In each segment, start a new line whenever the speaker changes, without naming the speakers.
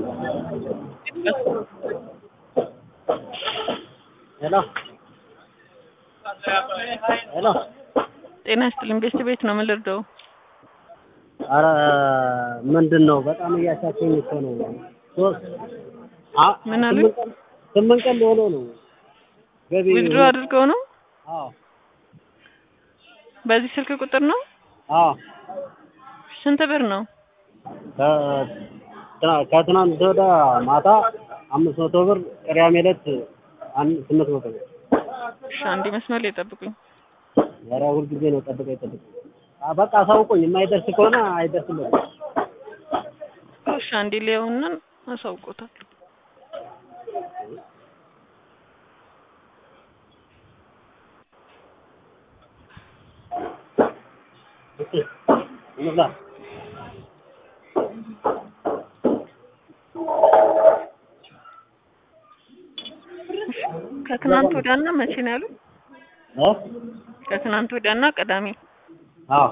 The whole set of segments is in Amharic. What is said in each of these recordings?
Hello. Hello.
ጤና ይስጥልኝ ቤት ነው የምልርደው?
ኧረ ምንድነው በጣም እያሳሰኝ እኮ ነው።
ምን አሉ?
8 ቀን ሊሆነው ነው። ገቢ
ዊዝድሮ አድርገው ነው?
አዎ።
በዚህ ስልክ ቁጥር ነው?
አዎ።
ስንት ብር ነው?
ከትናንት ወዲያ ማታ 500 ብር ቅዳሜ ዕለት 800 ብር።
እሺ አንዴ መስመር ላይ ጠብቁኝ።
ኧረ ሁልጊዜ ነው ጠብቀኝ። በቃ አሳውቁኝ። የማይደርስ ከሆነ አይደርስም።
እሺ አንዴ ሊያውና አሳውቆታል።
እንብላ።
ከትናንት ወዲያና መቼ ነው ያሉት? ከትናንት ወዲያና ቅዳሜ።
አዎ።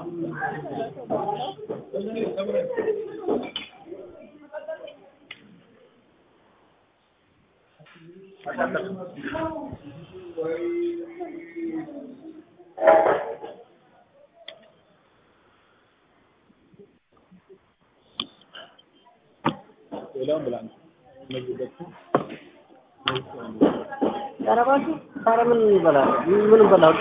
ሌላውን ብላ ነው ቀረባችሁ ታዲያ ምን ይበላል? ምን ይበላል?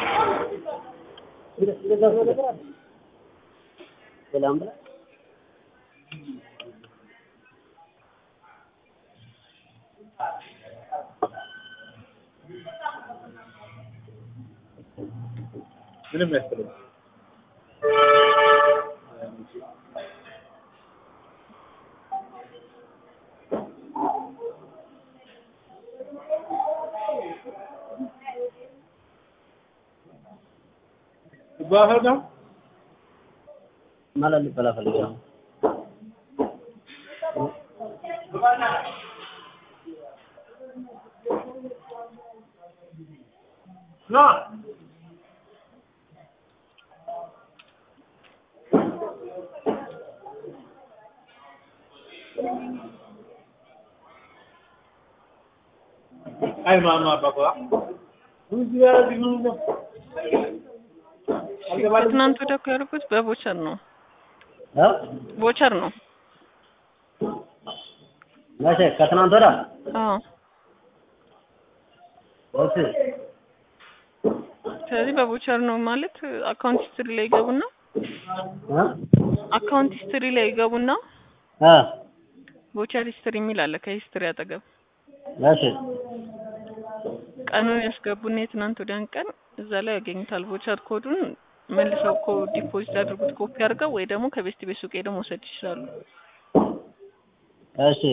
ሰላም ብላ ምንም ያስፈልግ ባህር ነው ማለት ልበላ ፈልጋለሁ። ና አይ ማማ ባባ ነው
ከትናንት ወዲያ እኮ ያልኩት በቮቸር ነው። ቮቸር ነው።
መቼ? ከትናንት ወዲያ?
አዎ።
እሺ።
ስለዚህ በቮቸር ነው ማለት አካውንት ሂስትሪ ላይ ይገቡና አካውንት ሂስትሪ ላይ ይገቡና ቮቸር ሂስትሪ የሚል አለ ከሂስትሪ አጠገብ።
እሺ።
ቀኑን ያስገቡና የትናንት ወዲያን ቀን እዛ ላይ ያገኙታል። ቮቸር ኮዱን መልሰው ዲፖዚት አድርጉት ኮፒ አድርገው ወይ ደግሞ ከቤስት ቤት ሱቅ ሄደው መውሰድ ይችላሉ።
እሺ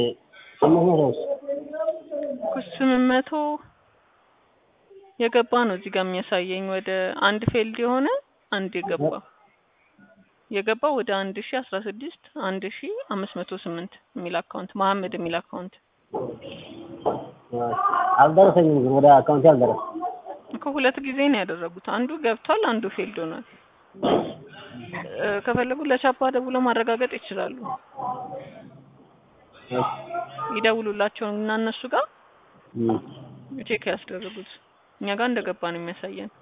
800 የገባ ነው እዚህ ጋር የሚያሳየኝ ወደ አንድ ፌልድ የሆነ አንድ የገባ ወደ 1016 1508 የሚል አካውንት መሐመድ የሚል አካውንት
አልደረሰኝም። ግን ወደ አካውንት አልደረሰም
እኮ ሁለት ጊዜ ነው ያደረጉት። አንዱ ገብቷል፣ አንዱ ፌልድ ሆኗል። ከፈለጉ ለቻፓ ደውለው ማረጋገጥ ይችላሉ። ይደውሉላቸው እና እነሱ ጋር ቼክ ያስደርጉት። እኛ ጋር እንደገባ ነው የሚያሳየን።